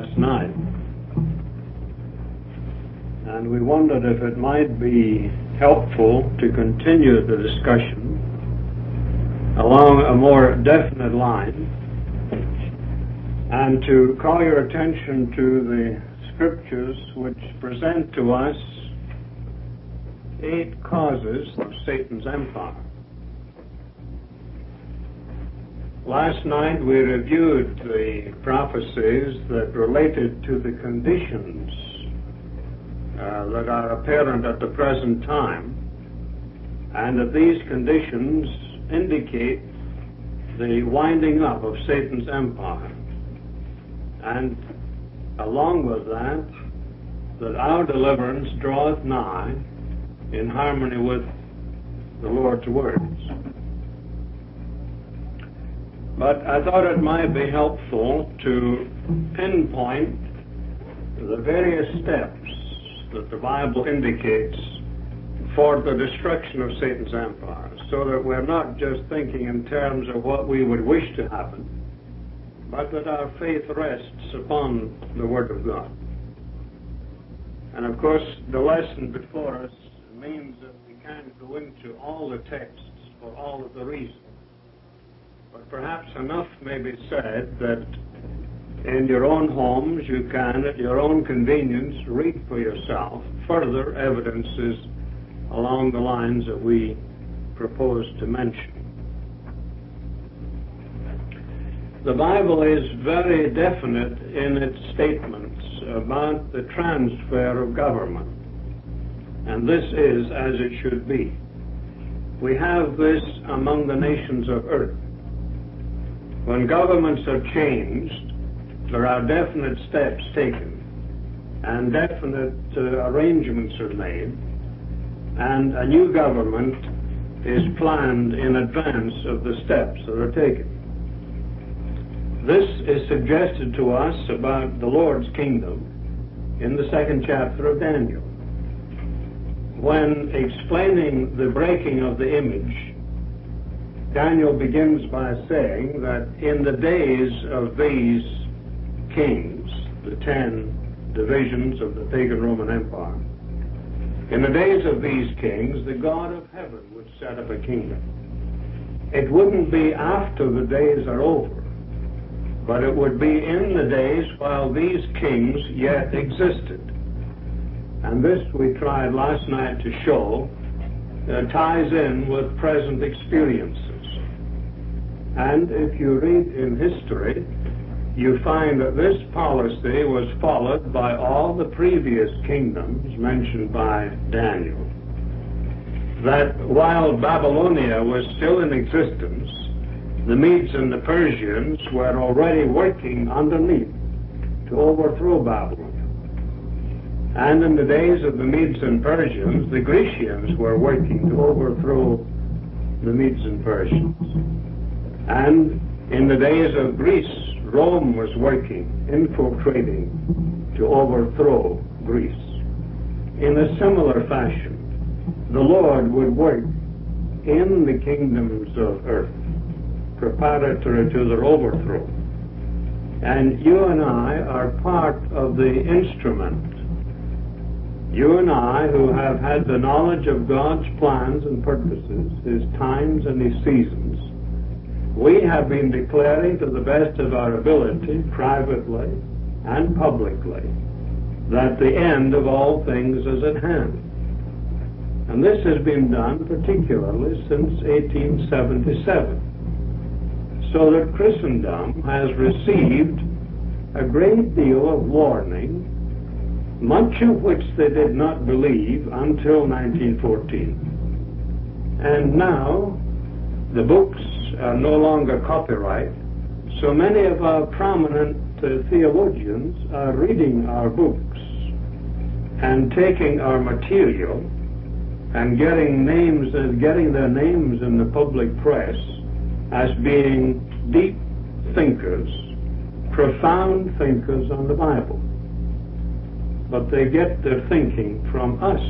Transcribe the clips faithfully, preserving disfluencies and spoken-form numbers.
last night, and we wondered if it might be helpful to continue the discussion along a more definite line and to call your attention to the scriptures which present to us eight causes of Satan's empire. Last night we reviewed the prophecies that related to the conditions uh, that are apparent at the present time, and that these conditions indicate the winding up of Satan's empire, and along with that, that our deliverance draweth nigh in harmony with the Lord's words. But I thought it might be helpful to pinpoint the various steps that the Bible indicates for the destruction of Satan's empire, so that we're not just thinking in terms of what we would wish to happen, but that our faith rests upon the Word of God. And of course, the lesson before us means that we can't go into all the texts for all of the reasons. But perhaps enough may be said that in your own homes you can, at your own convenience, read for yourself further evidences along the lines that we propose to mention. The Bible is very definite in its statements about the transfer of government, and this is as it should be. We have this among the nations of earth. When governments are changed, there are definite steps taken, and definite uh, arrangements are made, and a new government is planned in advance of the steps that are taken. This is suggested to us about the Lord's kingdom in the second chapter of Daniel, when explaining the breaking of the image. Daniel begins by saying that in the days of these kings, the ten divisions of the pagan Roman Empire, in the days of these kings, the God of heaven would set up a kingdom. It wouldn't be after the days are over, but it would be in the days while these kings yet existed. And this we tried last night to show uh, ties in with present experiences. And if you read in history, you find that this policy was followed by all the previous kingdoms mentioned by Daniel. That while Babylonia was still in existence, the Medes and the Persians were already working underneath to overthrow Babylon. And in the days of the Medes and Persians, the Grecians were working to overthrow the Medes and Persians. And in the days of Greece, Rome was working, infiltrating to overthrow Greece. In a similar fashion, the Lord would work in the kingdoms of earth, preparatory to their overthrow. And you and I are part of the instrument. You and I, who have had the knowledge of God's plans and purposes, His times and His seasons, we have been declaring to the best of our ability, privately and publicly, that the end of all things is at hand. And this has been done particularly since eighteen seventy-seven, so that Christendom has received a great deal of warning, much of which they did not believe until nineteen fourteen. And now the books are no longer copyright, so many of our prominent uh, theologians are reading our books and taking our material and getting names and getting their names in the public press as being deep thinkers, profound thinkers on the Bible. But they get their thinking from us.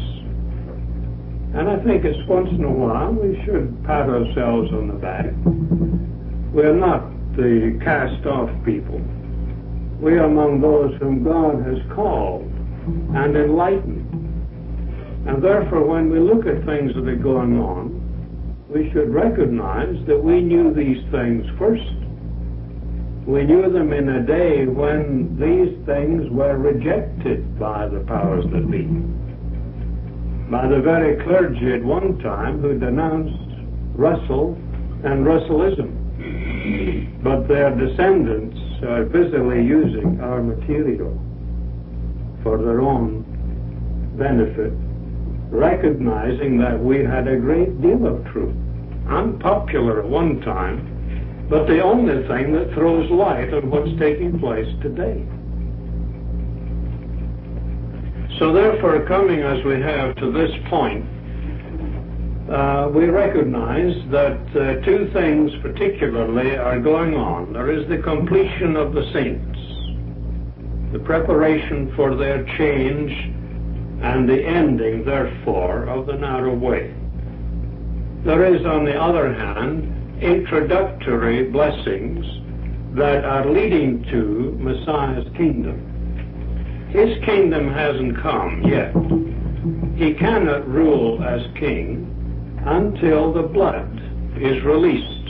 And I think it's once in a while we should pat ourselves on the back. We're not the cast-off people. We are among those whom God has called and enlightened. And therefore, when we look at things that are going on, we should recognize that we knew these things first. We knew them in a day when these things were rejected by the powers that be, by the very clergy at one time who denounced Russell and Russellism. But their descendants are busily using our material for their own benefit, recognizing that we had a great deal of truth, unpopular at one time, but the only thing that throws light on what's taking place today. So therefore, coming as we have to this point, uh, we recognize that uh, two things particularly are going on. There is the completion of the saints, the preparation for their change, and the ending, therefore, of the narrow way. There is, on the other hand, introductory blessings that are leading to Messiah's kingdom. His kingdom hasn't come yet. He cannot rule as king until the blood is released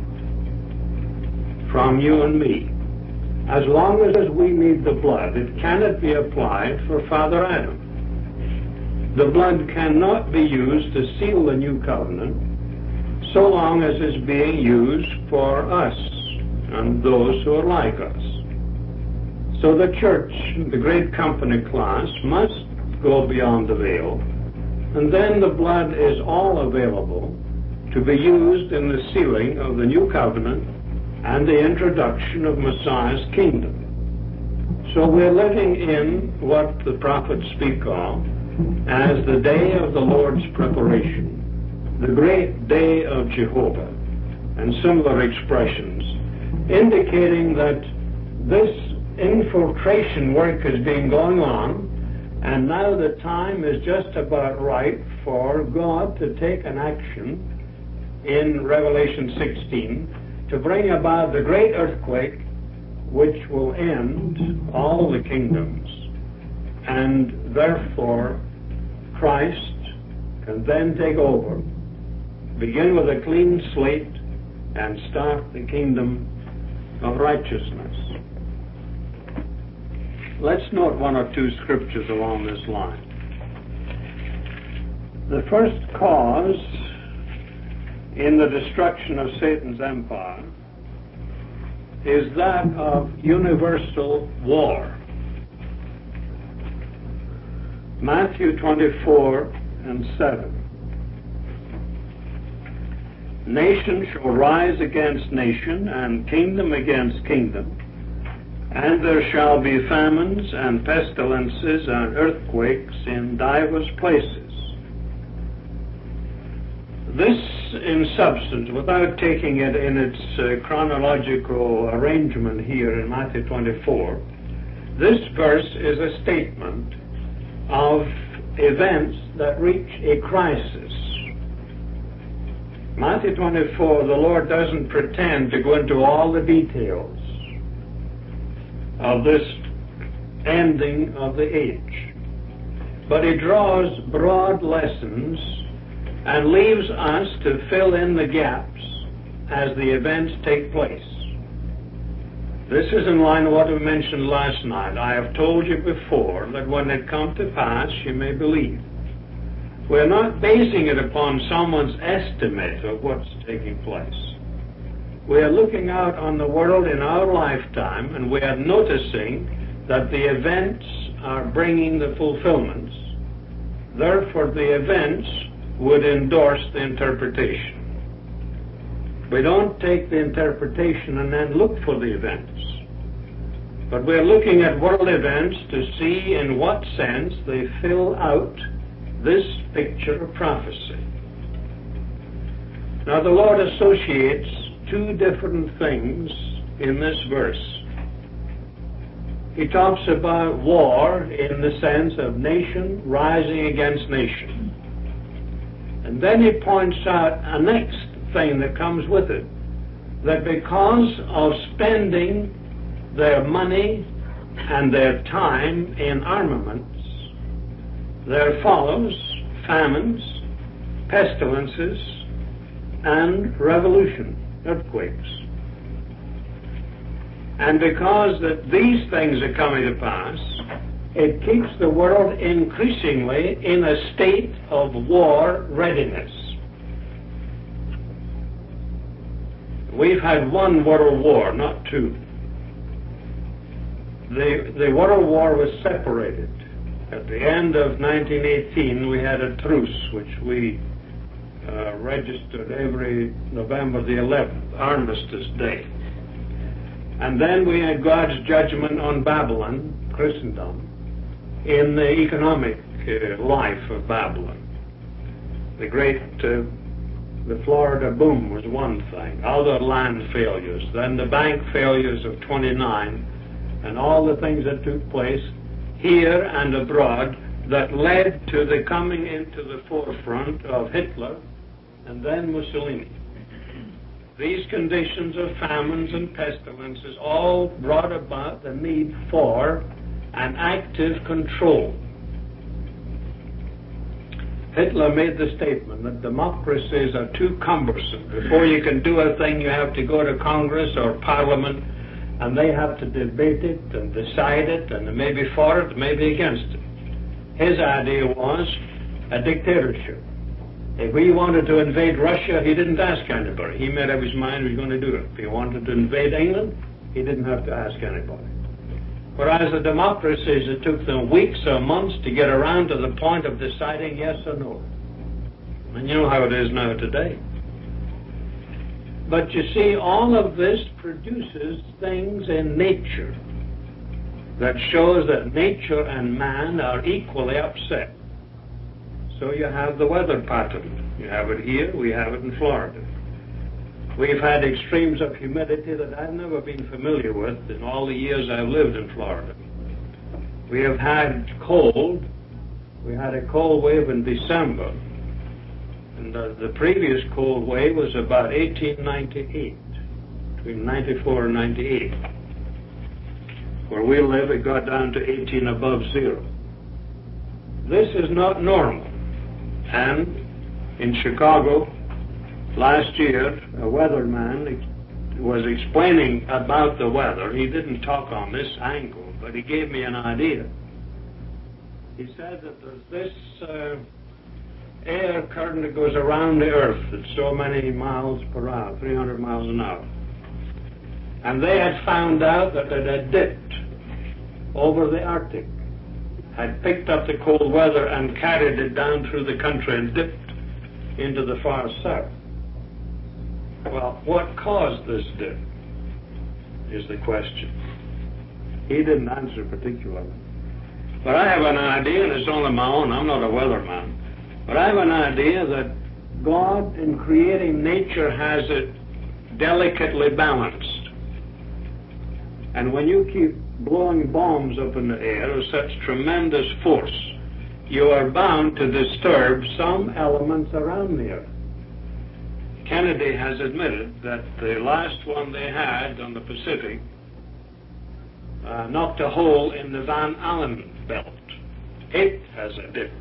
from you and me. As long as we need the blood, it cannot be applied for Father Adam. The blood cannot be used to seal the new covenant so long as it's being used for us and those who are like us. So the church, the great company class, must go beyond the veil, and then the blood is all available to be used in the sealing of the new covenant and the introduction of Messiah's kingdom. So we're living in what the prophets speak of as the day of the Lord's preparation, the great day of Jehovah, and similar expressions, indicating that this infiltration work has been going on, and now the time is just about right for God to take an action in Revelation sixteen to bring about the great earthquake which will end all the kingdoms, and therefore Christ can then take over, begin with a clean slate, and start the kingdom of righteousness. Let's note one or two scriptures along this line. The first cause in the destruction of Satan's empire is that of universal war. Matthew twenty-four and seven. Nation shall rise against nation, and kingdom against kingdom, and there shall be famines and pestilences and earthquakes in divers places. This, in substance, without taking it in its uh, chronological arrangement here in Matthew twenty-four, this verse is a statement of events that reach a crisis. Matthew twenty-four, the Lord doesn't pretend to go into all the details of this ending of the age, but he draws broad lessons and leaves us to fill in the gaps as the events take place. This is in line with what we mentioned last night. I have told you before that when it comes to pass, you may believe. We're not basing it upon someone's estimate of what's taking place. We are looking out on the world in our lifetime, and we are noticing that the events are bringing the fulfillments. Therefore, the events would endorse the interpretation. We don't take the interpretation and then look for the events, but we're looking at world events to see in what sense they fill out this picture of prophecy. Now, the Lord associates two different things in this verse. He talks about war in the sense of nation rising against nation. And then he points out a next thing that comes with it, that because of spending their money and their time in armaments, there follows famines, pestilences, and revolution, earthquakes. And because that these things are coming to pass, it keeps the world increasingly in a state of war readiness. We've had one world war, not two. The, the world war was separated. At the end of nineteen eighteen, we had a truce, which we uh, registered every November the eleventh, Armistice Day. And then we had God's judgment on Babylon, Christendom, in the economic uh, life of Babylon. The great, uh, the Florida boom was one thing, other land failures, then the bank failures of twenty-nine, and all the things that took place here and abroad that led to the coming into the forefront of Hitler and then Mussolini. These conditions of famines and pestilences all brought about the need for an active control. Hitler made the statement that democracies are too cumbersome. Before you can do a thing, you have to go to Congress or Parliament, and they have to debate it and decide it, and they may be for it, they may be against it. His idea was a dictatorship. If he wanted to invade Russia, he didn't ask anybody. He made up his mind he was going to do it. If he wanted to invade England, he didn't have to ask anybody. Whereas the democracies, it took them weeks or months to get around to the point of deciding yes or no. And you know how it is now today. But you see, all of this produces things in nature that shows that nature and man are equally upset. So you have the weather pattern. You have it here, we have it in Florida. We've had extremes of humidity that I've never been familiar with in all the years I've lived in Florida. We have had cold. We had a cold wave in December. And the, the previous cold wave was about eighteen ninety-eight, between ninety-four and ninety-eight. Where we live, it got down to eighteen above zero. This is not normal. And in Chicago, last year, a weatherman ex- was explaining about the weather. He didn't talk on this angle, but he gave me an idea. He said that there's this uh, air current that goes around the earth at so many miles per hour, three hundred miles an hour. And they had found out that it had dipped over the Arctic, had picked up the cold weather and carried it down through the country and dipped into the far south. Well, what caused this dip is the question. He didn't answer particularly. But I have an idea, and it's only my own, I'm not a weatherman, but I have an idea that God, in creating nature, has it delicately balanced. And when you keep blowing bombs up in the air of such tremendous force, you are bound to disturb some elements around the earth. Kennedy has admitted that the last one they had on the Pacific uh, knocked a hole in the Van Allen belt. It has a dip.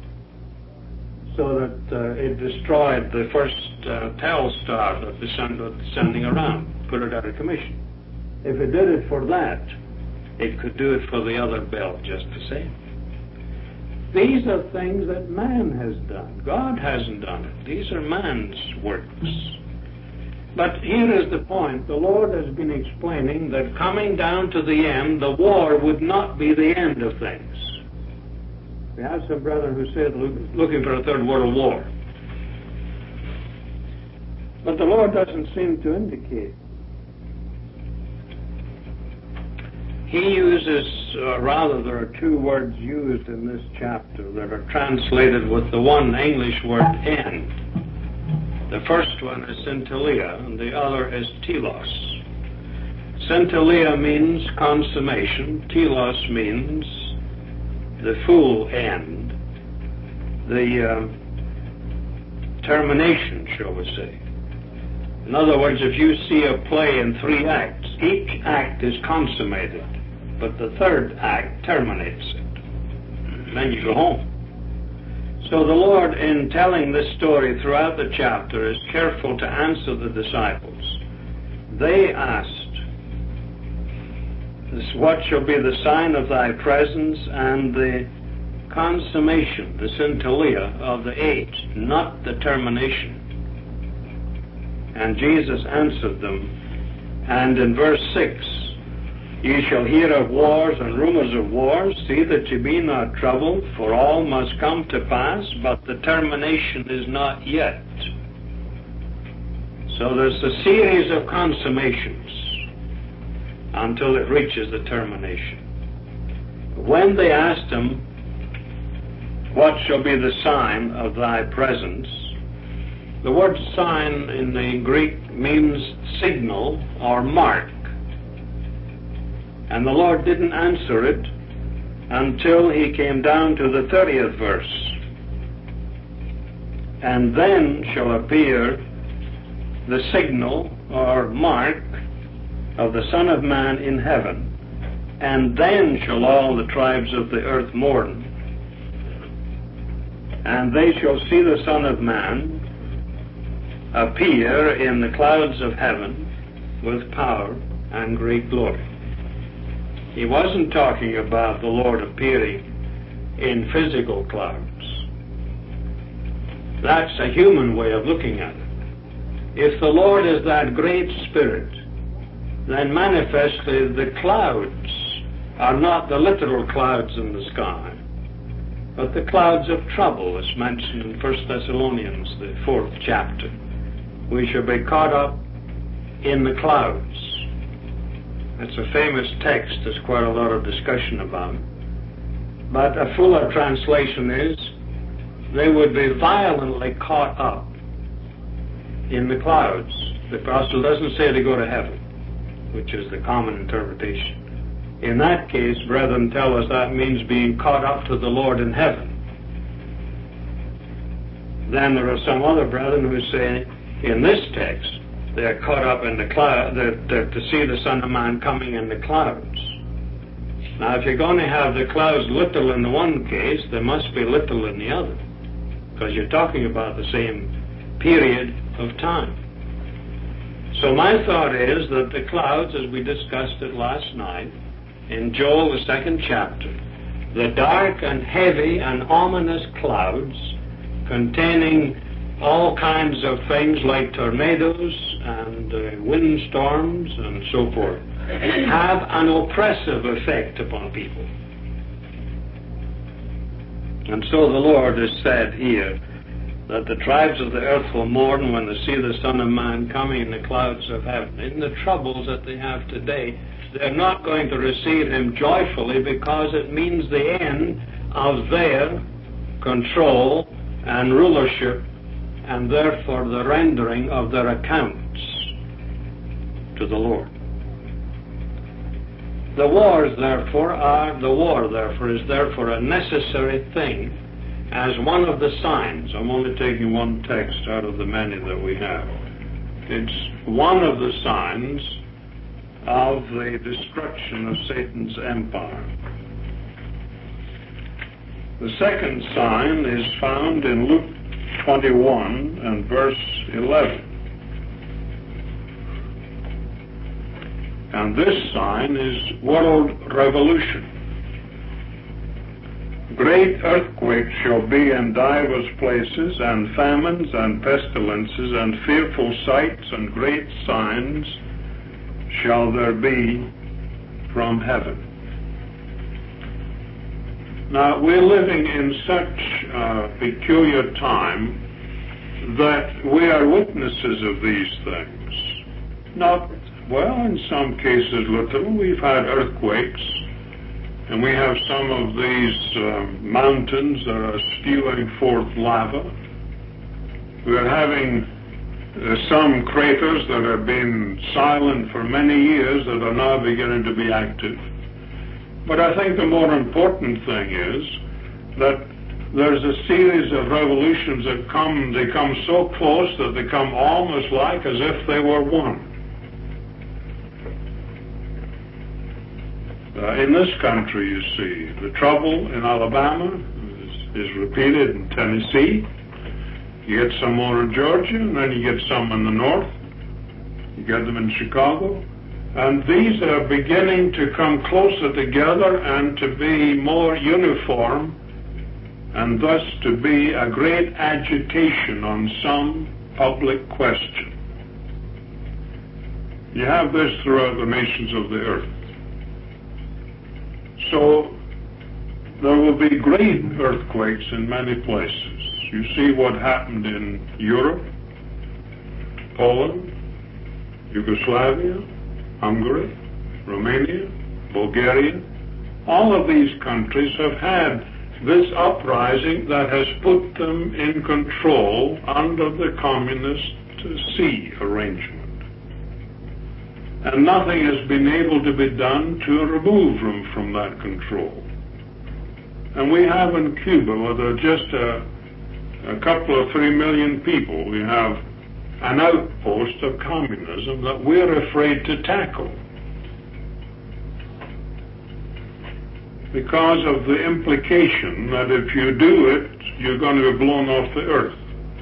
So that uh, it destroyed the first uh, Telstar that the sun was sending around, put it out of commission. If it did it for that, it could do it for the other belt just the same. These are things that man has done. God hasn't done it. These are man's works. But here is the point. The Lord has been explaining that coming down to the end, the war would not be the end of things. We have some brethren who said looking for a third world war. But the Lord doesn't seem to indicate. He uses, uh, rather there are two words used in this chapter that are translated with the one English word end. The first one is syntelia and the other is telos. Syntelia means consummation. Telos means the full end. The uh, termination, shall we say. In other words, if you see a play in three acts, each act is consummated. but the third act terminates it. Then you go home. So the Lord, in telling this story throughout the chapter, is careful to answer the disciples. They asked, "What shall be the sign of thy presence and the consummation," the syntelia of the age, not the termination? And Jesus answered them, and in verse six, "Ye shall hear of wars and rumors of wars. See that ye be not troubled, for all must come to pass, but the termination is not yet." So there's a series of consummations until it reaches the termination. When they asked him, "What shall be the sign of thy presence?" the word sign in the Greek means signal or mark. And the Lord didn't answer it until he came down to the thirtieth verse. "And then shall appear the signal or mark of the Son of Man in heaven, and then shall all the tribes of the earth mourn. And they shall see the Son of Man appear in the clouds of heaven with power and great glory." He wasn't talking about the Lord appearing in physical clouds. That's a human way of looking at it. If the Lord is that great Spirit, then manifestly the clouds are not the literal clouds in the sky, but the clouds of trouble, as mentioned in First Thessalonians, the fourth chapter. We shall be caught up in the clouds. It's a famous text. There's quite a lot of discussion about it. But a fuller translation is, they would be violently caught up in the clouds. The apostle doesn't say to go to heaven, which is the common interpretation. In that case, brethren tell us that means being caught up to the Lord in heaven. Then there are some other brethren who say, in this text, they are caught up in the cloud, they're, they're to see the Son of Man coming in the clouds. Now, if you're going to have the clouds little in the one case, they must be little in the other, because you're talking about the same period of time. So my thought is that the clouds, as we discussed it last night, in Joel, the second chapter, the dark and heavy and ominous clouds containing all kinds of things like tornadoes and uh, windstorms and so forth, have an oppressive effect upon people. And so the Lord has said here that the tribes of the earth will mourn when they see the Son of Man coming in the clouds of heaven. In the troubles that they have today, they're not going to receive him joyfully, because it means the end of their control and rulership, and therefore the rendering of their accounts to the Lord. The wars, therefore, are, the war, therefore, is therefore a necessary thing as one of the signs. I'm only taking one text out of the many that we have. It's one of the signs of the destruction of Satan's empire. The second sign is found in Luke twenty-one and verse eleven. And this sign is world revolution. Great earthquakes shall be in divers places, and famines and pestilences, and fearful sights and great signs shall there be from heaven. Now, we're living in such a peculiar time that we are witnesses of these things. Not, well, in some cases little. We've had earthquakes, and we have some of these uh, mountains that are spewing forth lava. We're having uh, some craters that have been silent for many years that are now beginning to be active. But I think the more important thing is that there's a series of revolutions that come, they come so close that they come almost like as if they were one. Uh, in this country, you see, the trouble in Alabama is, is repeated in Tennessee. You get some more in Georgia, and then you get some in the north. You get them in Chicago. And these are beginning to come closer together and to be more uniform, and thus to be a great agitation on some public question. You have this throughout the nations of the earth. So there will be great earthquakes in many places. You see what happened in Europe, Poland, Yugoslavia, Hungary, Romania, Bulgaria. All of these countries have had this uprising that has put them in control under the communist sea arrangement. And nothing has been able to be done to remove them from that control. And we have in Cuba, where there are just a, a couple of three million people, we have an outpost of communism that we're afraid to tackle because of the implication that if you do it, you're going to be blown off the earth.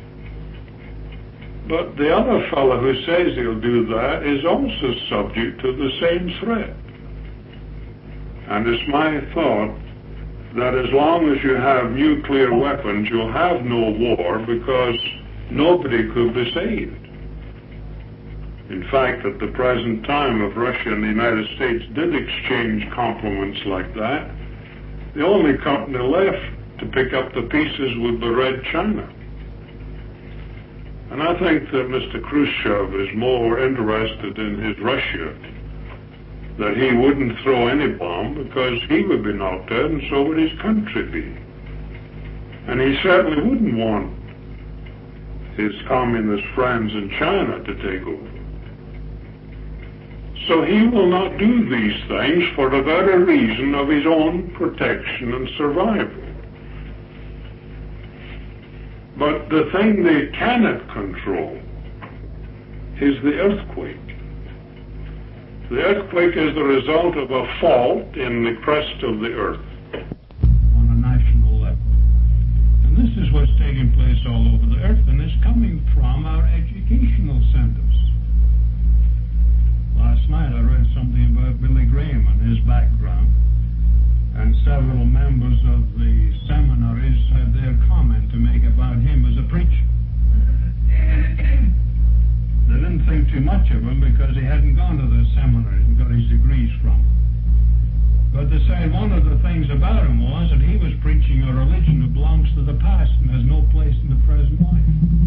But the other fellow who says he'll do that is also subject to the same threat. And it's my thought that as long as you have nuclear weapons, you'll have no war because nobody could be saved. In fact, at the present time, if Russia and the United States did exchange compliments like that, the only company left to pick up the pieces would be Red China. And I think that Mister Khrushchev is more interested in his Russia, that he wouldn't throw any bomb because he would be knocked out and so would his country be. And he certainly wouldn't want his communist friends in China to take over. So he will not do these things for the very reason of his own protection and survival. But the thing they cannot control is the earthquake. The earthquake is the result of a fault in the crust of the earth on a national level. And this is what's taking place all over the earth, and it's coming from our educational centers. Last night I read something about Billy Graham and his background, and several members of the seminaries had their comment to make about him as a preacher. They didn't think too much of him because he hadn't gone to the seminary and got his degrees from it. But they said one of the things about him was that he was preaching a religion that belongs to the past and has no place in the present life.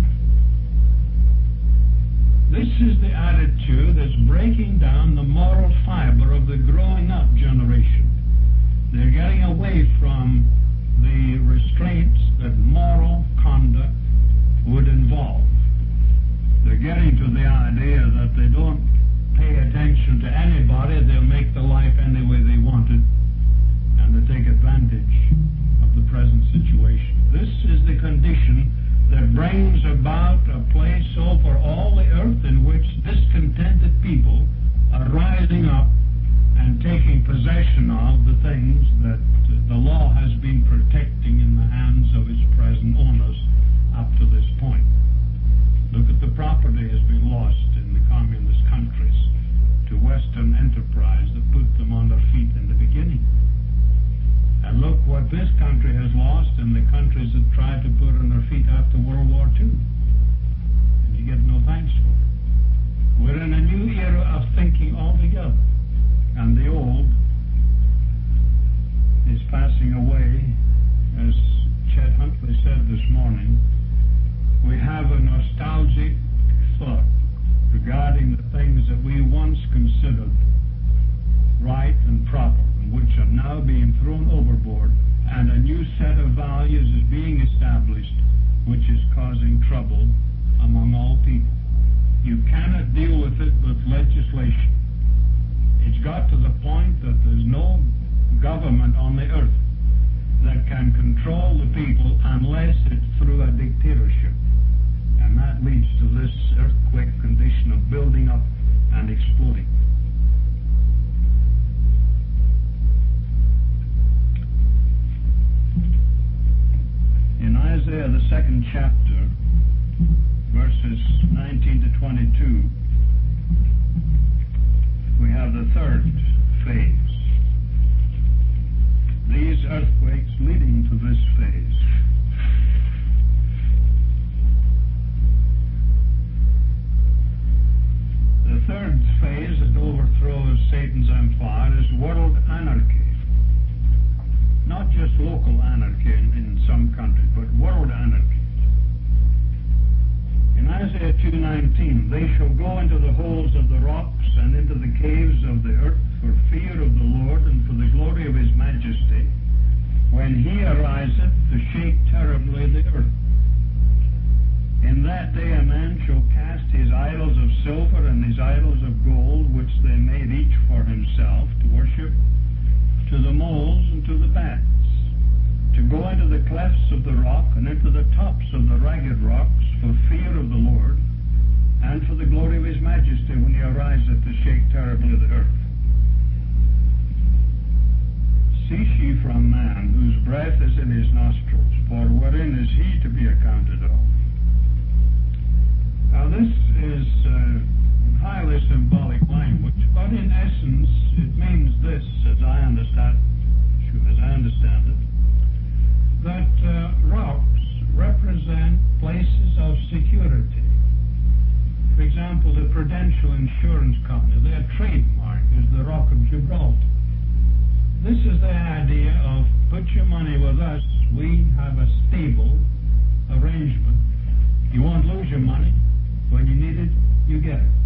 This is the attitude that's breaking down the moral fiber of the growing up generation. They're getting away from the restraints that moral conduct would involve. They're getting to the idea that they don't pay attention to anybody, they'll make the life any way they want it, and they take advantage of the present situation. This is the condition that brings about a place over all the earth in which discontented people are rising up and taking possession of the things that the law has been protecting in the hands of its present owners up to this point. Look at the property has been lost in the communist countries to Western enterprise that put them on their feet in the beginning. And look what this country has lost in the countries that tried to put on their feet after World War Two. And you get no thanks for it. We're in a new era of thinking altogether. And the old is passing away. As Chet Huntley said this morning, we have a nostalgic thought regarding the things that we once considered right and proper, and which are now being thrown overboard, and a new set of values is being established, which is causing trouble among all people. You cannot deal with it with legislation. It's got to the point that there's no government on the earth that can control the people unless it's through a dictatorship. And that leads to this earthquake condition of building up and exploding. Isaiah, the second chapter, verses nineteen to twenty-two, we have the third phase. These earthquakes leading to this phase. The third phase that overthrows Satan's empire is world anarchy. Not just local anarchy in, in some countries, but world anarchy. In Isaiah two nineteen, they shall go into the holes of the rocks and into the caves of the earth for fear of the Lord and for the glory of his majesty, when he ariseth to shake terribly the earth. In that day a man shall cast his idols of silver and his idols of gold, which they made each for himself, to worship, to the moles and to the bats, to go into the clefts of the rock and into the tops of the ragged rocks for fear of the Lord and for the glory of his majesty, when he ariseth to shake terribly the earth. Cease ye from man, whose breath is in his nostrils, for wherein is he to be accounted of? Now this is uh, highly symbolic language, but in essence it means this, as I understand, as I understand it, that uh, rocks represent places of security. For example, the Prudential Insurance Company, their trademark is the Rock of Gibraltar. This is the idea of put your money with us, we have a stable arrangement. You won't lose your money. When you need it, you get it.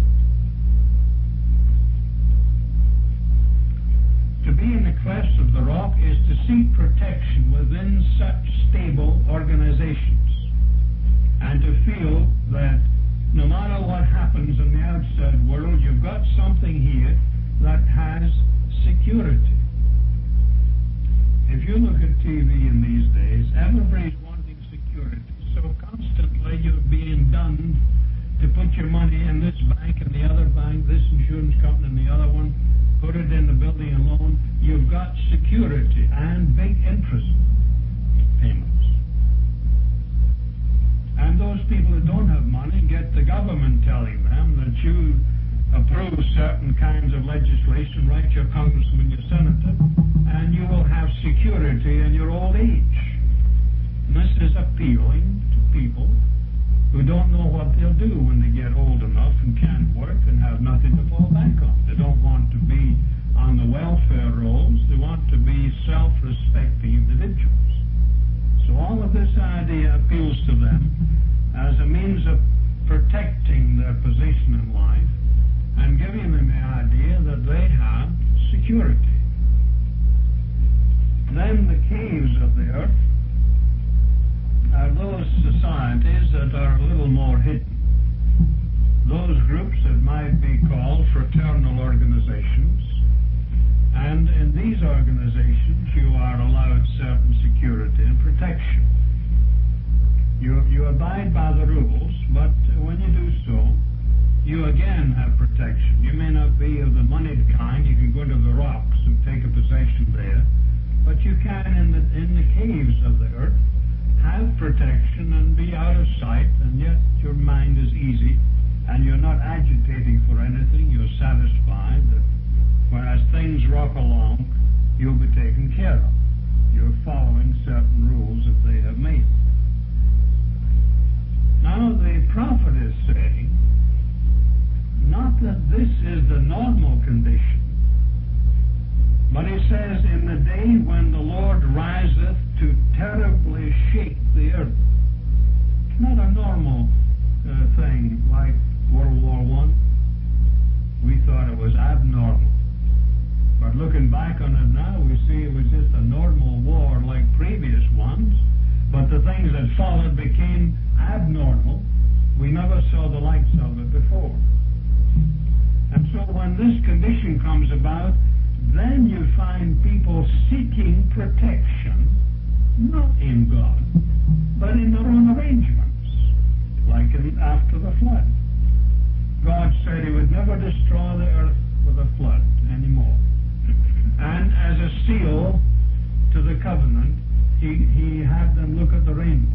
To be in the clefts of the rock is to seek protection within such stable organizations and to feel that no matter what happens in the outside world, you've got something here that has security. If you look at T V in these days, everybody's wanting security. So constantly you're being done to put your money in this bank and the other bank, this insurance company and the other one, put it in the building and loan. You've got security and big interest payments. And those people who don't have money get the government telling them that you approve certain kinds of legislation, write your congressman, your senator, and you will have security in your old age. And this is appealing to people who don't know what they'll do when they get old enough and can't work and have nothing to fall back on. They don't want to be on the welfare rolls. They want to be self-respecting individuals. So all of this idea appeals to them as a means of protecting their position in life and giving them the idea that they have security. Then the caves of the earth are those societies that are a little more hidden. Those groups that might be called fraternal organizations. And in these organizations you are allowed certain security and protection. You, you abide by the rules, but when you do so, you again have protection. You may not be of the moneyed kind. You can go to the rocks and take a possession there, but you can in the, in the caves of the earth have protection and be out of sight, and yet your mind is easy and you're not agitating for anything. You're satisfied that whereas things rock along, you'll be taken care of. You're following certain rules that they have made. Now the prophet is saying not that this is the normal condition, but he says, in the day when the Lord riseth to terribly shake the earth. It's not a normal uh, thing like World War One. We thought it was abnormal. But looking back on it now, we see it was just a normal war like previous ones, but the things that followed became abnormal. We never saw the likes of it before. And so when this condition comes about, then you find people seeking protection, not in God, but in their own arrangements, like in, after the flood. God said he would never destroy the earth with a flood anymore. And as a seal to the covenant, he, he had them look at the rainbow.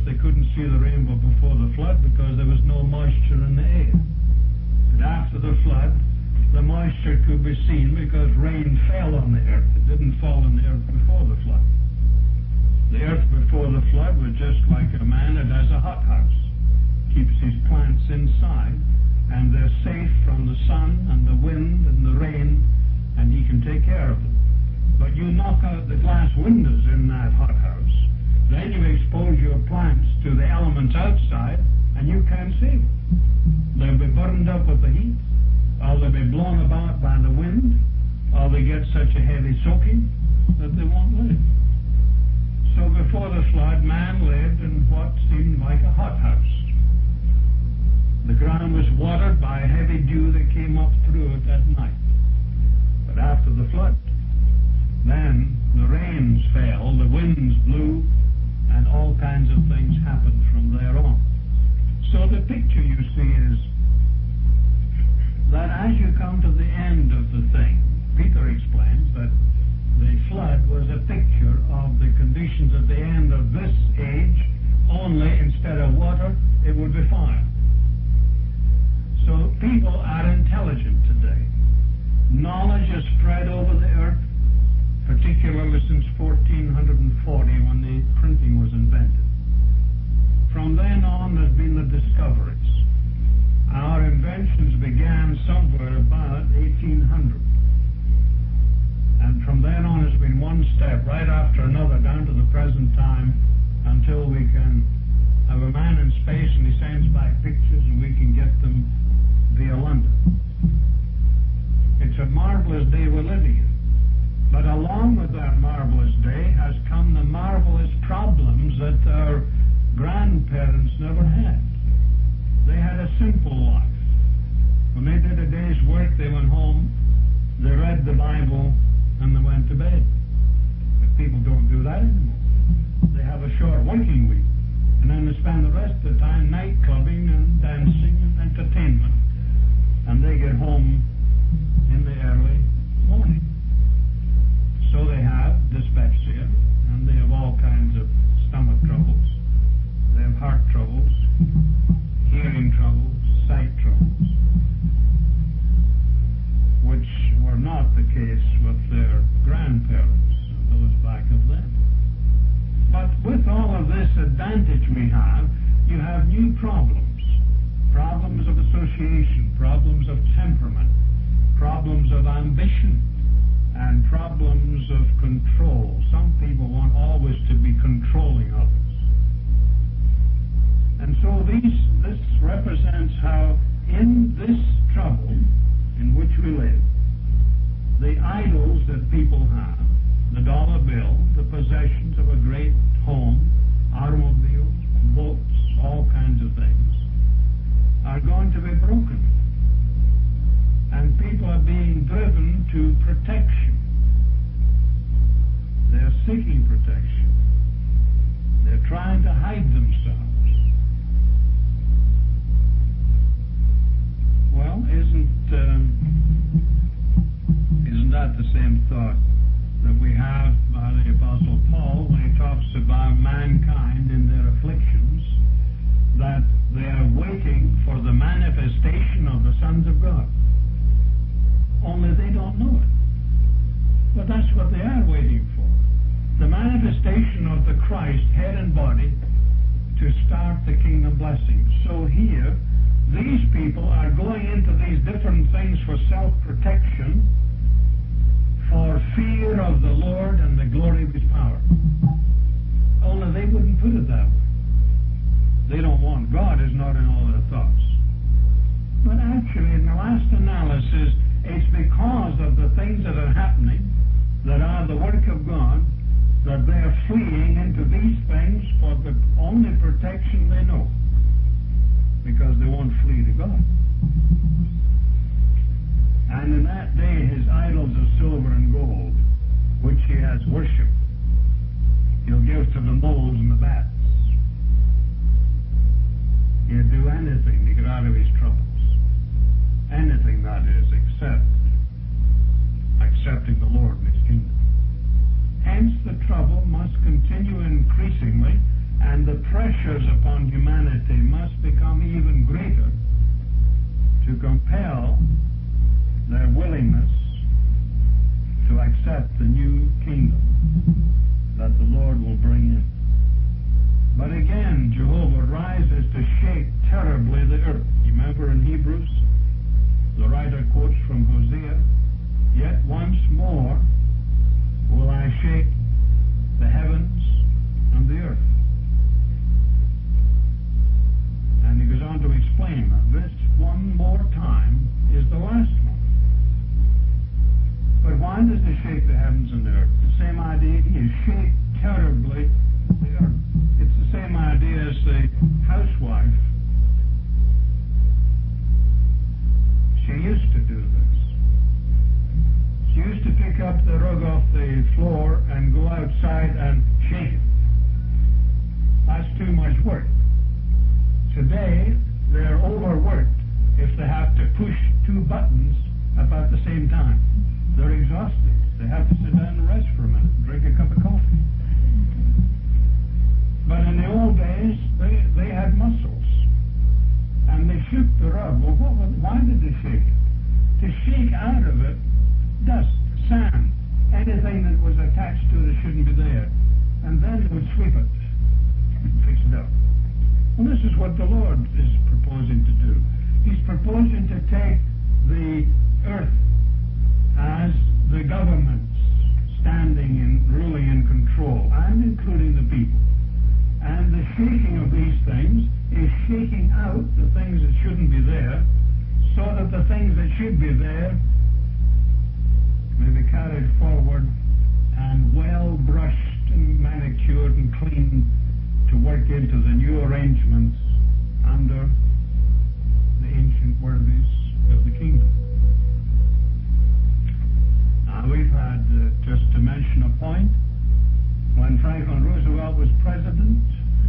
they couldn't see the rainbow before the flood because there was no moisture in the air. But after the flood, the moisture could be seen because rain fell on the earth. It didn't fall on the earth before the flood. The earth before the flood was just like a man that has a hothouse. Keeps his plants inside, and they're safe from the sun and the wind and the rain, and he can take care of them. But you knock out the glass windows in that hothouse, then you expose your plants to the elements outside, and you can't see them. They'll be burned up with the heat, or they'll be blown about by the wind, or they get such a heavy soaking that they won't live. So before the flood, man lived in what seemed like a hothouse. The ground was watered by heavy dew that came up through it at night. But after the flood, then the rains fell, the winds blew, and all kinds of things happened from there on. So the picture you see is that as you come to the end of the thing, Peter explains that the flood was a picture of the conditions at the end of this age, only instead of water, it would be fire. So people are intelligent today. Knowledge has spread over the earth, particularly since fourteen forty when the printing was invented. From then on, there's been the discoveries. Our inventions began somewhere about eighteen hundred. And from then on, it's been one step right after another down to the present time until we can have a man in space and he sends back pictures and we can get them via London. It's a marvelous day we're living in. But along with that marvelous day has come the marvelous problems that our grandparents never had. They had a simple life. When they did a day's work, they went home, they read the Bible, and they went to bed. But people don't do that anymore. They have a short working week, and then they spend the rest of the time night clubbing and dancing and entertainment, and they get home in the early morning. So they have dyspepsia, and they have all kinds of stomach troubles. They have heart troubles, hearing troubles, sight troubles, which were not the case with their grandparents, those back of them. But with all of this advantage we have, you have new problems. Problems of association, problems of temperament, problems of ambition, and problems of control. Some people want always to be controlling others. And so these, this represents how in this trouble in which we live, the idols that people have, the dollar bill, the possessions of a great home, automobiles, boats, all kinds of things, are going to be broken. And people are being driven to protection. They're seeking protection. They're trying to hide themselves. Well, isn't um, isn't that the same thought that we have by the Apostle Paul when he talks about mankind in their afflictions, that they are waiting for the manifestation of the sons of God? Only they don't know it. But that's what they are waiting for. The manifestation of the Christ, head and body, to start the kingdom blessing. So here, these people are going into these different things for self-protection, for fear of the Lord and the glory of His power. Only they wouldn't put it that way. They don't want God is not in all their thoughts. But actually, in the last analysis, it's because of the things that are happening that are the work of God that they are fleeing into these things for the only protection they know, because they won't flee to God. And in that day, his idols of silver and gold, which he has worshipped, he'll give to the moles and the bats. He'll do anything to get out of his troubles. Anything, that is, except accepting the Lord and His kingdom. Hence, the trouble must continue increasingly And the pressures upon humanity must become even greater to compel their willingness to accept the new kingdom that the Lord will bring in. But again, Jehovah rises to shake terribly the earth. You remember in Hebrews, the writer quotes from Hosea, "Yet once more will I shake the heavens and the earth." And he goes on to explain that this one more time is the last one. But why does he shake the heavens and the earth? The same idea, he has shake terribly the earth. It's the same idea as the housewife. She used to do this. She used to pick up the rug off the floor and go outside and shake it. That's too much work. Today, they're overworked if they have to push two buttons about the same time. They're exhausted. They have to sit down and rest for a minute, drink a cup of coffee. But in the old days, they, they had muscles. And they shook the rug. Well, what was, why did they shake it? To shake out of it dust, sand, anything that was attached to it that shouldn't be there. And then they would sweep it and fix it up. Well, this is what the Lord is proposing to do. He's proposing to take the earth as the governments standing and ruling and control, and including the people. And the shaking of these things is shaking out the things that shouldn't be there, so that the things that should be there may be carried forward and well brushed and manicured and cleaned to work into the new arrangements under the ancient worthies of the kingdom. Now we've had, uh, just to mention a point, when Franklin Roosevelt was president,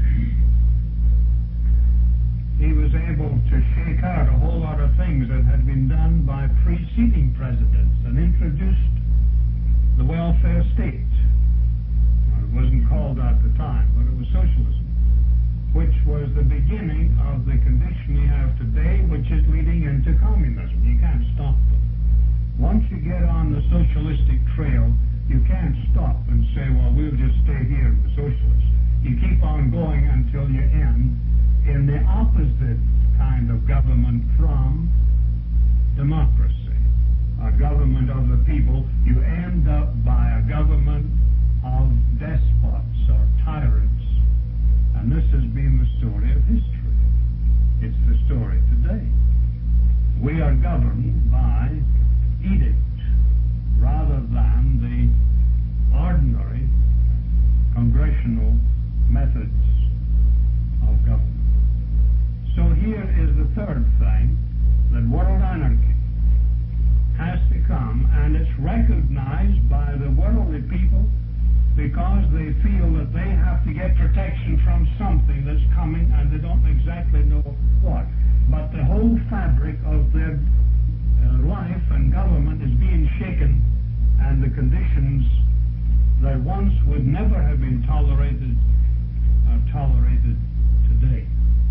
he was able to shake out a whole lot of things that had been done by preceding presidents and introduced the welfare state. Well, it wasn't called at the time, but it was socialism, which was the beginning of the condition we have today, which is leading into communism. You can't stop them. Once you get on the socialistic trail, you can't stop and say, well, we'll just stay here with the socialists. You keep on going until you end in the opposite kind of government from democracy, a government of the people. You end up by a government of despots or tyrants. And this has been the story of history. It's the story today. We are governed by edict rather than the ordinary congressional methods of government. So here is the third thing, that world anarchy has to come, and it's recognized by the worldly people because they feel that they have to get protection from something that's coming and they don't exactly know what. But the whole fabric of their uh, life and government is being shaken, and the conditions that once would never have been tolerated are tolerated today.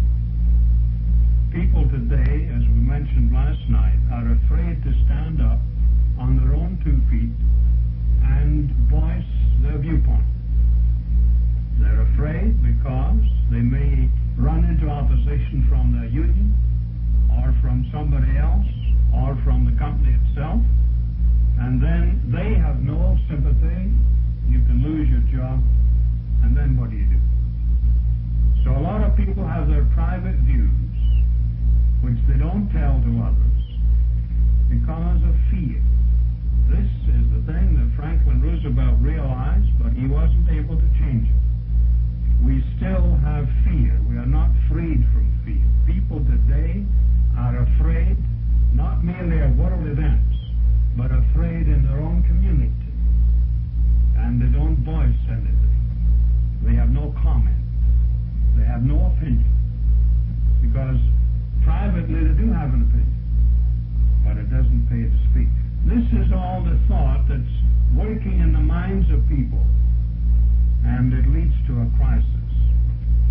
People today, as we mentioned last night, are afraid to stand up on their own two feet and voice their viewpoint. They're afraid because they may run into opposition from their union or from somebody else or from the company itself, and then they have no sympathy. You can lose your job, and then what do you do? So a lot of people have their private views, which they don't tell to others because of fear. This is the thing that Franklin Roosevelt realized, but he wasn't able to change it. We still have fear. We are not freed from fear. People today are afraid not merely of world events, but afraid in their own community. And they don't voice anything. They have no comment. They have no opinion. Because privately they do have an opinion, but it doesn't pay to speak. This is all the thought that's working in the minds of people, and it leads to a crisis.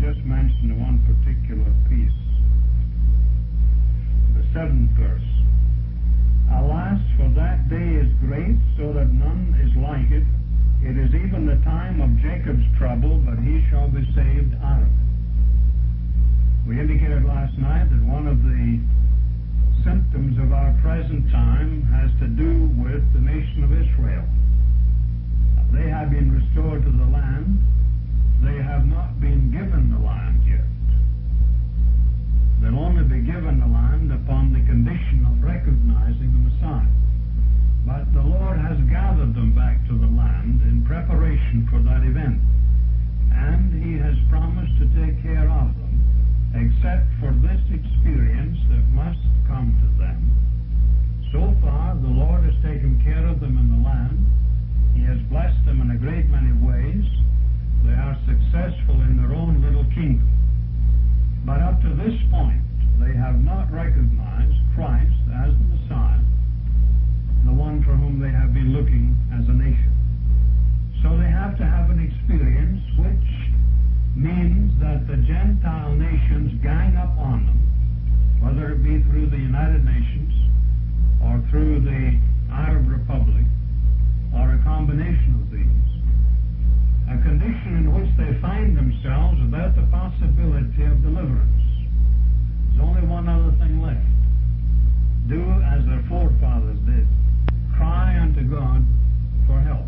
just mention one particular piece. The seventh verse. Alas, for that day is great, so that none is like it. It is even the time of Jacob's trouble, but he shall be saved out of it. We indicated last night that one of the symptoms of our present time has to do with the nation of Israel. They have been restored to the land. They have not been given the land yet. They'll only be given the land upon the condition of recognizing the Messiah. But the Lord has gathered them back to the land in preparation for that event. And He has promised to take care of them, except for this experience that must come to them. So far, the Lord has taken care of them in the land. He has blessed them in a great many ways. They are successful in their own little kingdom. But up to this point, they have not recognized Christ as the Messiah, the one for whom they have been looking as a nation. So they have to have an experience which means that the Gentile nations gang up on them, whether it be through the United Nations or through the Arab Republic or a combination of these. A condition in which they find themselves without the possibility of deliverance. There's only one other thing left. Do as their forefathers did. Cry unto God for help.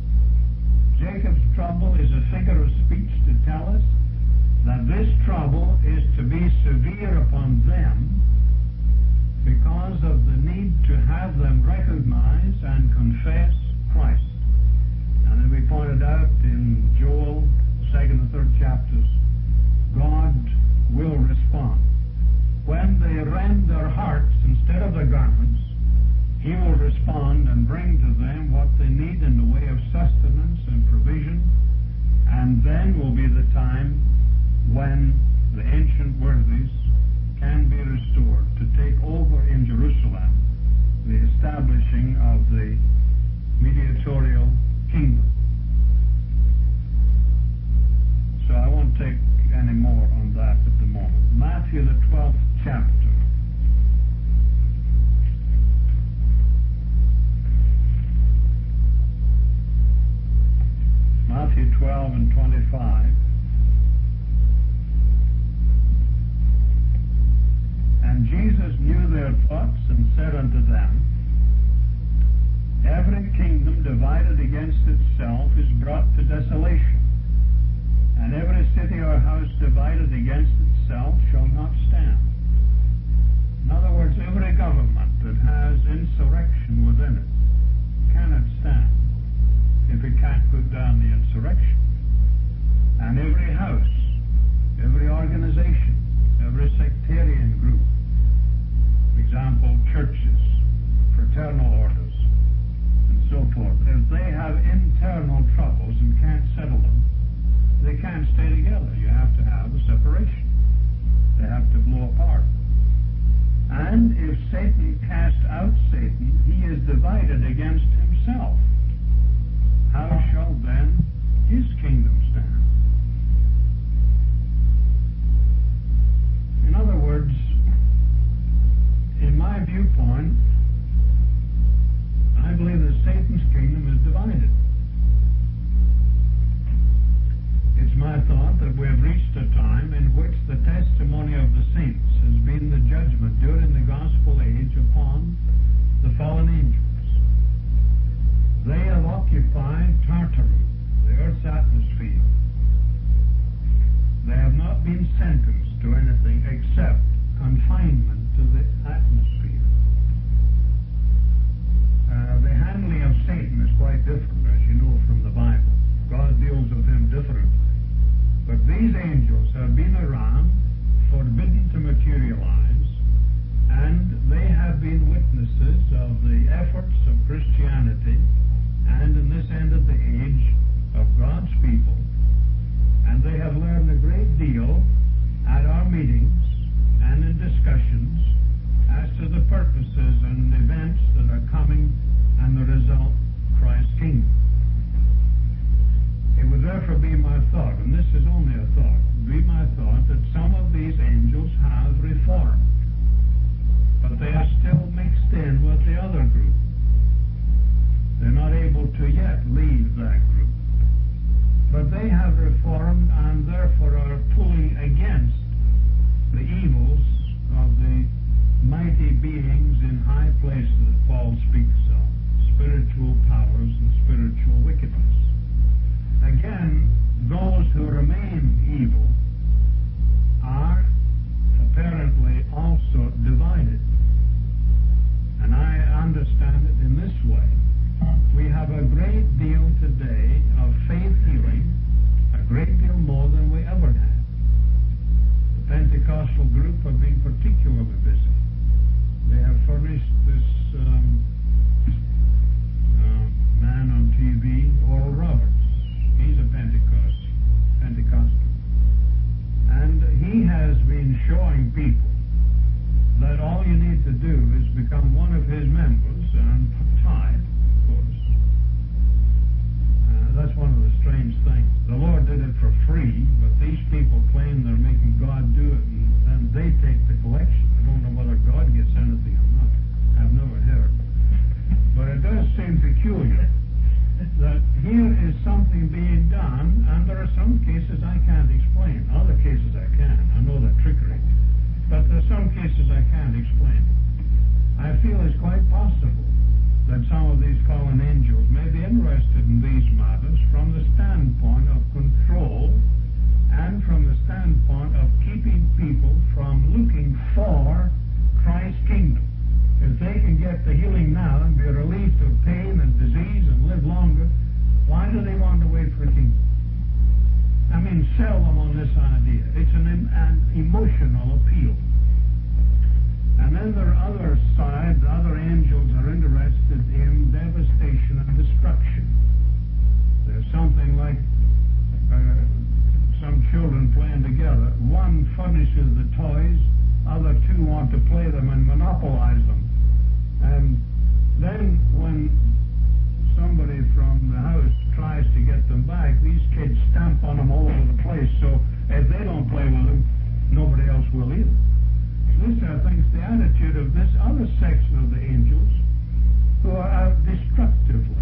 Jacob's trouble is a figure of speech to tell us that this trouble is to be severe upon them because of the need to have them recognize and confess Christ. And as we pointed out in Joel, second and third chapters, God will respond. When they rend their hearts instead of their garments, He will respond and bring to them what they need in the way of sustenance and provision, and then will be the time when the ancient worthies can be restored to take over in Jerusalem the establishing of the mediatorial kingdom. So I won't take any more on that at the moment. Matthew, the twelfth chapter. Matthew twelve and twenty-five. And Jesus knew their thoughts and said unto them, Every kingdom divided against itself is brought to desolation, and every city or house divided against itself shall not stand. In other words, every government that has insurrection within it cannot stand if it can't put down the insurrection. And every house, every organization, every sectarian group, for example, churches, fraternal orders, and so forth, if they have internal troubles and can't settle them, they can't stay together. You have to have a separation. They have to blow apart. And if Satan cast out Satan, he is divided against himself. How shall then his kingdom stand? In other words, in my viewpoint, I believe that Satan's kingdom is divided. It's my thought that we have reached a time in which the testimony of the saints has been the judgment during the gospel age upon the fallen angels. They have occupied Tartarus, the earth's atmosphere. They have not been sentenced to anything except confinement to the atmosphere. Uh, the handling of Satan is quite different, as you know from the Bible. God deals with him differently. But these angels have been around, forbidden to materialize, and they have been witnesses of the efforts of Christianity and in this end of the age of God's people. And they have learned a great deal at our meetings and in discussions as to the purposes and events that are coming and the result, Christ's kingdom. It would therefore be my thought, and this is only a thought, it would be group have been particularly busy. They have furnished this um, uh, man on T V, Oral Roberts. He's a Pentecost, Pentecostal. And he has been showing people that all you need to do is become one of his members and tithe, of course. Uh, that's one of the strange things. The Lord did it for free, but these people claim they're making God do it, and then they take the collection. I don't know whether God gets anything or not. I've never heard. But it does seem peculiar that here is something being done, and there are some cases I can't explain. Other cases I can. I know the trickery. But there are some cases I can't explain. I feel it's quite possible that some of these fallen angels may be interested in these matters from the standpoint of control and from the standpoint of keeping people from looking for Christ's kingdom. If they can get the healing now and be relieved of pain and disease and live longer, why do they want to wait for a kingdom? I mean, sell them on this idea. It's an, an emotional appeal. And then there are other sides, other angels are interested in devastation and destruction. There's something like uh, some children playing together. One furnishes the toys, other two want to play them and monopolize them. And then when somebody from the house tries to get them back, these kids stamp on them all over the place. So if they don't play with them, nobody else will either. This, I think, is the attitude of this other section of the angels who are out destructively.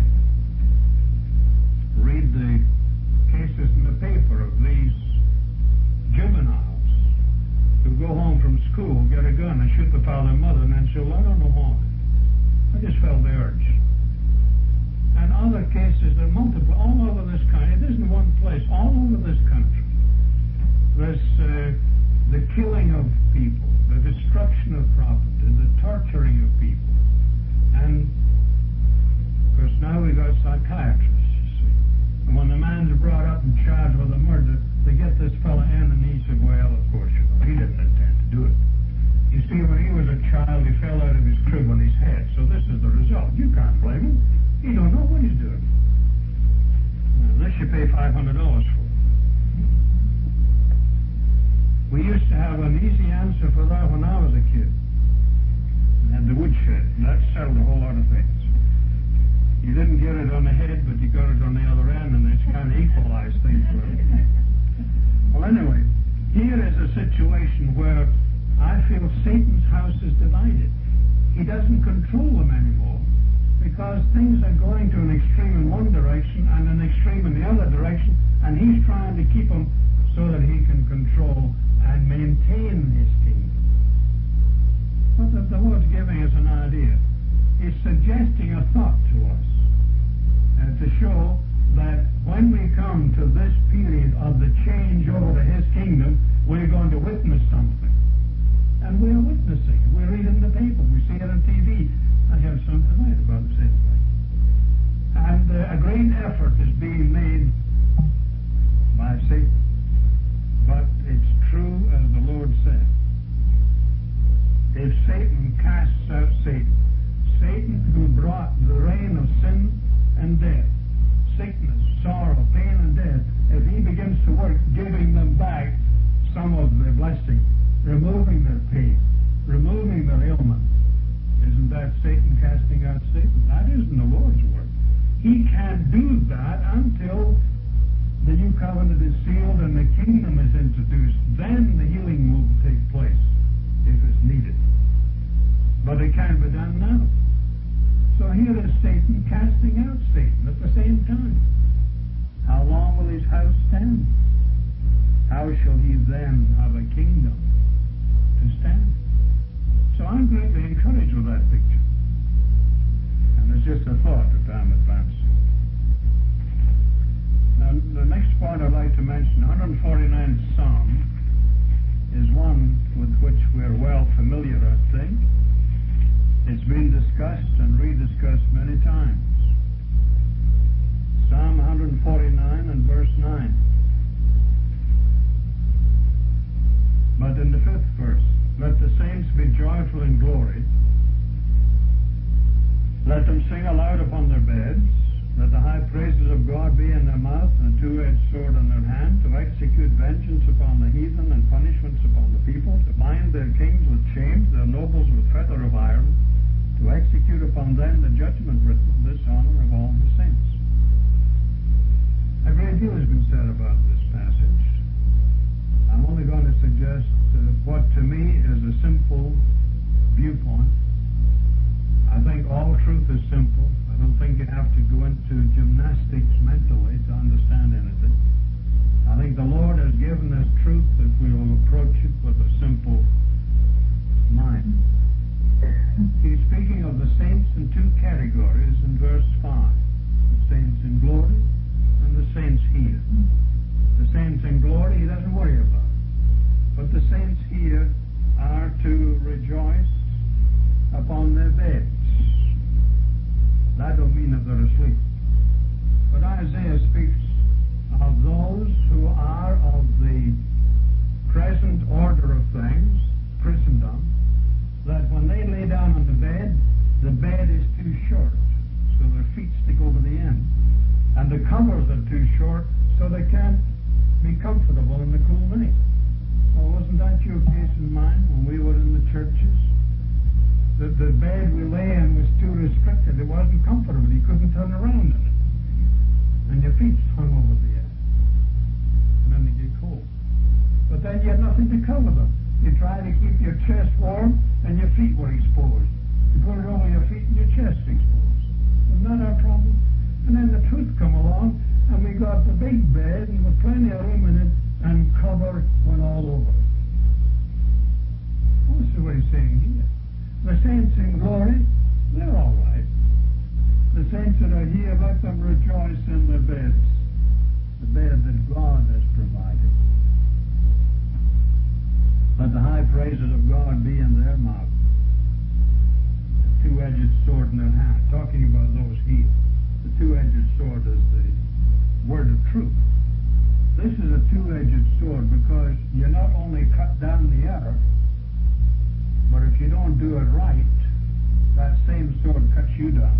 Read the cases in the paper of these juveniles who go home from school, get a gun, and shoot the father and mother, and then say, well, I don't know why. I just felt the urge. And other cases are multiple, all over this country. It isn't one place, all over this country. There's uh, the killing of people, the destruction of property, the torturing of people. And, of course, now we've got psychiatrists, you see. And when the man's brought up and charged with a murder, they get this fellow in, and he said, well, of course, you know, he didn't intend to do it. You see, when he was a child, he fell out of his crib on his head. So this is the result. You can't blame him. He don't know what he's doing. Unless you pay five hundred dollars for it. We used to have an easy answer for that when I was a kid. We had the woodshed, and that settled a whole lot of things. You didn't get it on the head, but you got it on the other end, and it's kind of equalized things. Well, anyway, here is a situation where I feel Satan's house is divided. He doesn't control them anymore because things are going to an extreme in one direction and an extreme in the other direction, and he's trying to keep them so that he can control and maintain his kingdom. But the, the Lord's giving us an idea. He's suggesting a thought to us and to show that when we come to this period of the change over to his kingdom, we're going to witness something. And we're witnessing. We read it in the paper. We see it on T V. I have some tonight about the same thing. And uh, a great effort is being made by Satan. But it's true as the Lord said. If Satan casts out Satan, Satan who brought the reign of sin and death, sickness, sorrow, pain, and death, if he begins to work giving them back some of their blessing, removing their pain, removing their ailment, isn't that Satan casting out Satan? That isn't the Lord's work. He can't do that until the new covenant is sealed and the kingdom is introduced. Then the healing will take place if it's needed. But it can't be done now. So here is Satan casting out Satan at the same time. How long will his house stand? How shall he then have a kingdom to stand? So I'm greatly encouraged with that picture. And it's just a thought that I'm advancing. Now, the next point I'd like to mention, one forty-ninth Psalm, is one with which we're well familiar, I think. It's been discussed and rediscussed many times. Psalm one forty-nine and verse nine. praises of God be in their mouth and a two-edged sword in their hand, to execute vengeance upon the heathen and punishments upon the people, to bind their kings with chains, their nobles with fetter of iron, to execute upon them the judgment written, this honor of all his saints. A great deal has been said about this passage. I'm only going to suggest uh, what to me is a simple viewpoint. I think all truth is simple. I don't think you have to go into gymnastics mentally to understand anything. I think the Lord has given us truth if we will approach it with a simple mind. He's speaking of the saints in two categories in verse five. The saints in glory and the saints here. The saints in glory he doesn't worry about. But the saints here are to rejoice upon their beds. That don't mean that they're asleep. But Isaiah speaks of those who are of the present order of things, Christendom, that when they lay down on the bed, the bed is too short, so their feet stick over the end. And the covers are too short, so they can't be comfortable in the cool night. Well, wasn't that your case in mind when we were in the churches? The, the bed we lay in was too restricted. It wasn't comfortable. You couldn't turn around in it. And your feet hung over the edge. And then they get cold. But then you had nothing to cover them. You tried to keep your chest warm, and your feet were exposed. You put it over your feet, and your chest exposed. Isn't that our problem? And then the truth come along, and we got the big bed, and with plenty of room in it, and cover went all over it. Well, this is what he's saying here. The saints in glory, they're all right. The saints that are here, let them rejoice in their beds, the bed that God has provided. Let the high praises of God be in their mouth, a two-edged sword in their hand. Talking about those here, the two-edged sword is the word of truth. This is a two-edged sword because you not only cut down the earth, but if you don't do it right, that same sword cuts you down.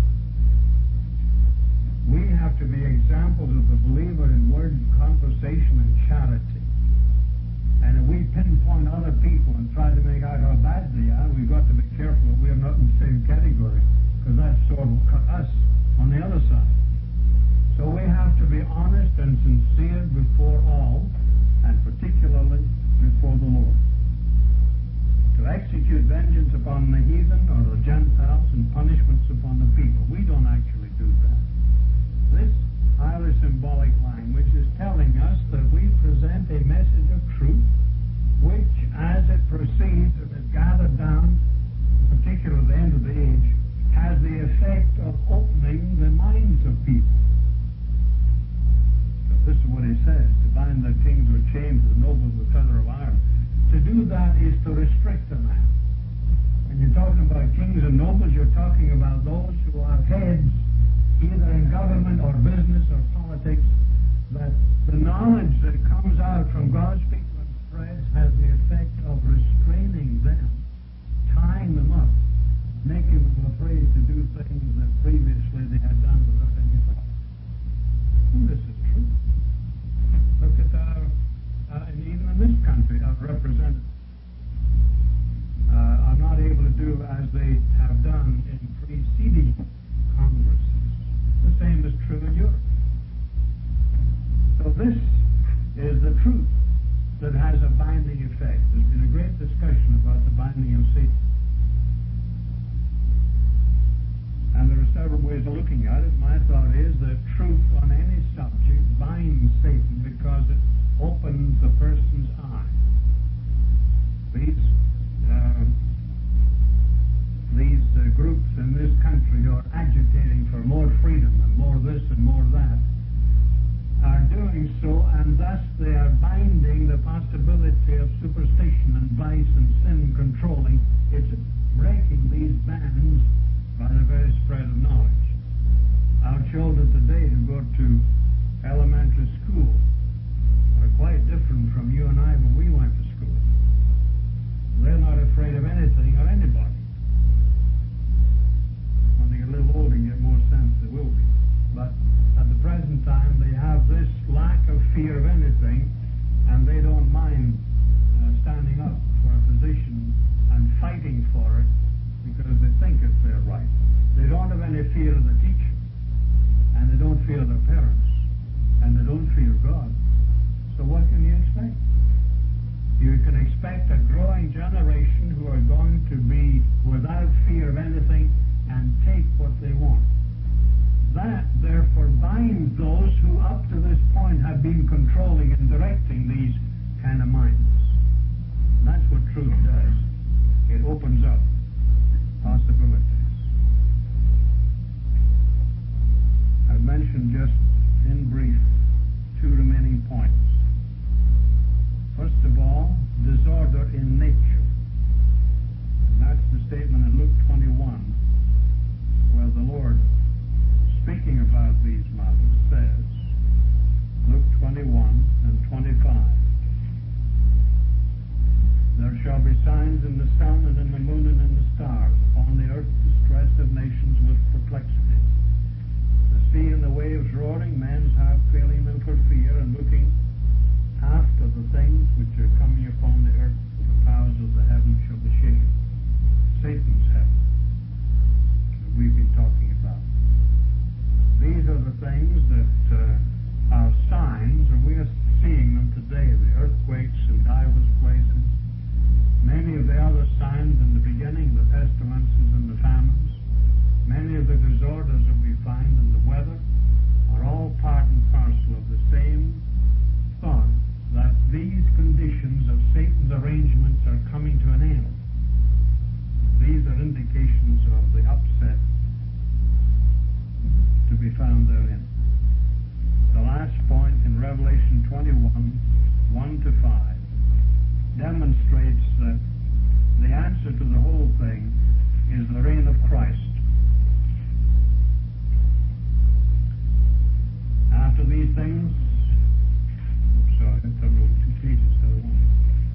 We have to be examples of the believer in word, conversation, and charity. And if we pinpoint other people and try to make out how bad they are, we've got to be careful that we're not in the same category, because that sword will cut us on the other side. So we have to be honest and sincere before all, and particularly before the Lord. To execute vengeance upon the heathen or the Gentiles and punishments upon the people. We don't actually do that. This highly symbolic language is telling us that we present a message of truth which, as it proceeds and is gathered down, particularly at the end of the age, has the effect of opening the minds of people. This is what he says, to bind the kings with chains, the nobles with feather of iron. To do that is to restrict a man. When you're talking about kings and nobles, you're talking about those who are heads, either in government or business or politics, that the knowledge that comes out from God's people and spreads has the effect of restraining them, tying them up, making them afraid to do things that previously they had done without any thought. And this is true. Look at our Uh, and even in this country, our representatives uh, are not able to do as they have done in preceding Congresses. The same is true in Europe. So this is the truth that has a binding effect. There's been a great discussion about the binding of Satan. And there are several ways of looking at it. My thought is that truth on any subject binds Satan because it opens the person's eye. These uh, these uh, groups in this country who are agitating for more freedom and more this and more that are doing so, and thus they are binding the possibility of superstition and vice and sin controlling. It's breaking these bands by the very spread of knowledge. Our children today who go to elementary school are quite different from you and I when we went to school. expect a growing generation who are going to be without fear of anything and take what they want. That, therefore, binds those who up to this point have been controlling and directing these kind of minds. And that's what truth does. It opens up possibilities. I've mentioned just in brief two remaining points. First of all, disorder in nature. And that's the statement in Luke twenty-one, where the Lord, speaking about these matters, says, Luke twenty-one and twenty-five, there shall be signs in the sun and in the moon and in the stars, upon the earth distress of nations with perplexity. The sea and the waves roaring, man's heart failing them for fear, and looking after the things which are coming upon the earth, for the powers of the heavens shall be shaken. Satan's heaven that we've been talking about. These are the things that uh, are signs, and we are seeing them today, the earthquakes in divers places. Many of the other signs in the beginning, the pestilences and the famines, many of the disorders that we find in the weather, are all part and parcel of the same thought that these conditions of Satan's arrangements are coming to an end. These are indications of the upset to be found therein. The last point in Revelation twenty-one, one to five, demonstrates that the answer to the whole thing is the reign of Christ. After these things, I'm sorry, I thought I wrote two pages instead of one.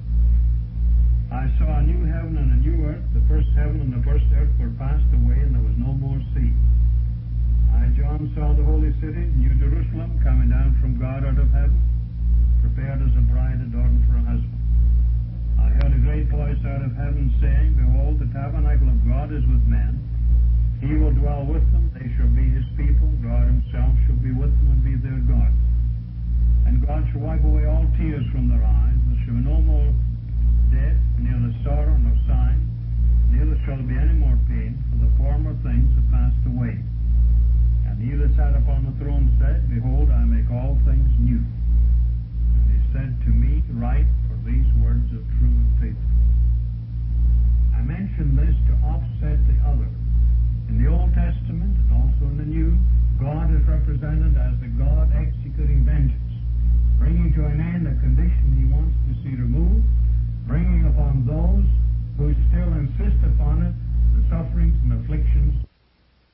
I saw a new heaven and a new earth. The first heaven and the first earth were passed away, and there was no more sea. I, John, saw the holy city, New Jerusalem, coming down from God out of heaven, prepared as a bride adorned for a husband. I heard a great voice out of heaven saying, Behold, the tabernacle of God is with men. He will dwell with them. They shall be his people. God himself shall be with them and be their God. And God shall wipe away all tears from their eyes. There shall be no more death, neither sorrow nor sighing, neither shall there be any more pain, for the former things have passed away. And he that sat upon the throne said, Behold, I make all things new. And he said to me, Write, for these words are true and faithful. I mention this to offset the other. In the Old Testament and also in the New, God is represented as the God executing vengeance, bringing to an end a condition he wants to see removed, bringing upon those who still insist upon it the sufferings and afflictions